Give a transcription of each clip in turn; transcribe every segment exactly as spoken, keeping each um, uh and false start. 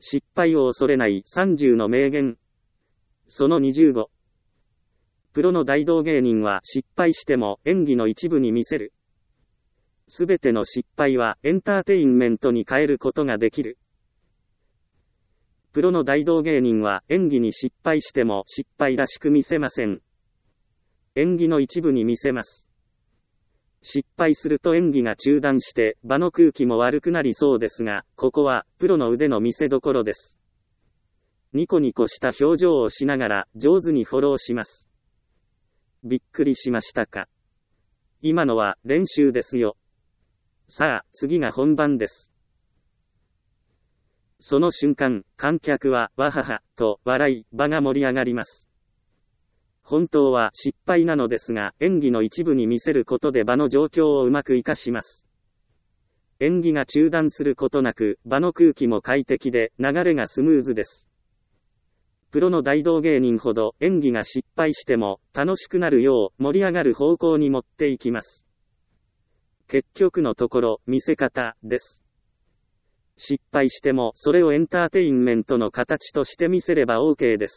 失敗を恐れないさんじゅうの名言。そのにじゅうご。プロの大道芸人は失敗しても演技の一部に見せる。すべての失敗はエンターテインメントに変えることができる。プロの大道芸人は演技に失敗しても失敗らしく見せません。演技の一部に見せます。失敗すると演技が中断して場の空気も悪くなりそうですが、ここはプロの腕の見せ所です。ニコニコした表情をしながら上手にフォローします。びっくりしましたか？今のは練習ですよ。さあ、次が本番です。その瞬間、観客はわははと笑い、場が盛り上がります。本当は失敗なのですが、演技の一部に見せることで場の状況をうまく活かします。演技が中断することなく、場の空気も快適で、流れがスムーズです。プロの大道芸人ほど演技が失敗しても、楽しくなるよう盛り上がる方向に持っていきます。結局のところ、見せ方です。失敗しても、それをエンターテインメントの形として見せれば OK です。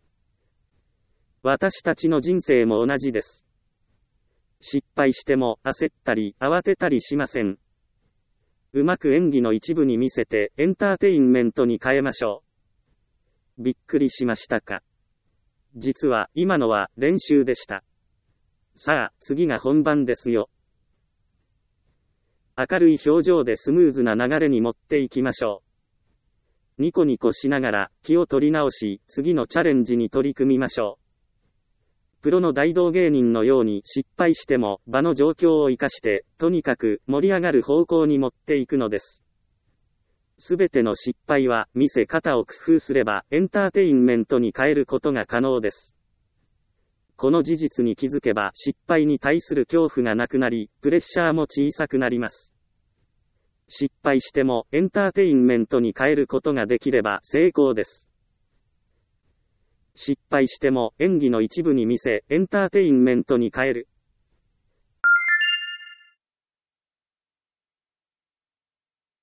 私たちの人生も同じです。失敗しても焦ったり慌てたりしません。うまく演技の一部に見せてエンターテインメントに変えましょう。びっくりしましたか？実は今のは練習でした。さあ、次が本番ですよ。明るい表情でスムーズな流れに持っていきましょう。ニコニコしながら気を取り直し、次のチャレンジに取り組みましょう。プロの大道芸人のように失敗しても場の状況を生かして、とにかく盛り上がる方向に持っていくのです。すべての失敗は見せ方を工夫すればエンターテインメントに変えることが可能です。この事実に気づけば失敗に対する恐怖がなくなり、プレッシャーも小さくなります。失敗してもエンターテインメントに変えることができれば成功です。失敗しても演技の一部に見せ、エンターテインメントに変える。